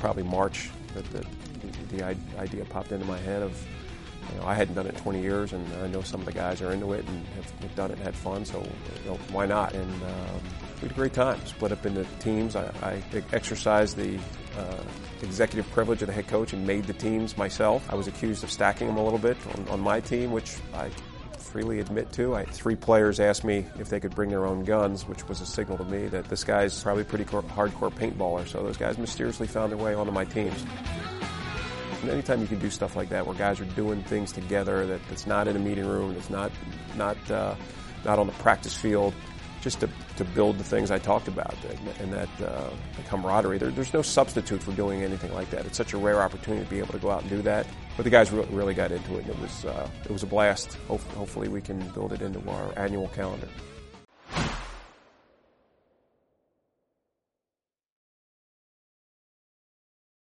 probably March that the idea popped into my head of, I hadn't done it in 20 years, and I know some of the guys are into it and have done it and had fun, so why not? And we had a great time. Split up into teams. I exercised the executive privilege of the head coach and made the teams myself. I was accused of stacking them a little bit on my team, which I freely admit to. 3 players asked me if they could bring their own guns, which was a signal to me that this guy's probably a pretty hardcore paintballer, so those guys mysteriously found their way onto my teams. And anytime you can do stuff like that, where guys are doing things together that's not in a meeting room, that's not on the practice field, just to build the things I talked about, and that camaraderie. There's no substitute for doing anything like that. It's such a rare opportunity to be able to go out and do that. But the guys really got into it, and it was a blast. Hopefully we can build it into our annual calendar.